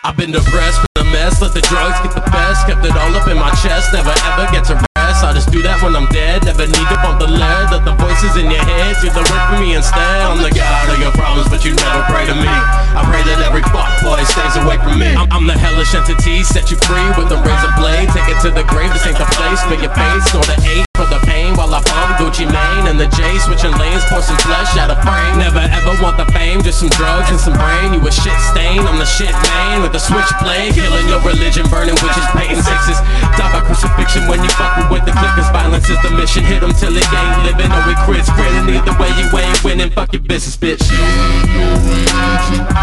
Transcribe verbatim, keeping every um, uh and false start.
I've been depressed, been a mess, let the drugs get the best. Kept it all up in my chest, never ever get to rest. I just do that when I'm dead, never need to bump the lead. Let the voices in your head do the work for me instead. I'm the god of your problems, but you never pray to me. I pray that every fuck boy stays away from me. I'm, I'm the hellish entity, set you free with a razor blade. Take it to the grave, this ain't the place for your face. Snort the eight for the pain while I pump Gucci Mane and the J, switching lanes, pour some flesh out of frame. Never ever want the fame, just some drugs and some brain. You a shit stain, I'm the shit man with the switchblade, killing your religion, burning witches, painting sixes. Die by crucifixion when you fucking with the clickers. Violence is the mission, hit 'em till it ain't living, or it quits grinning. Either way you ain't winning, fuck your business, bitch.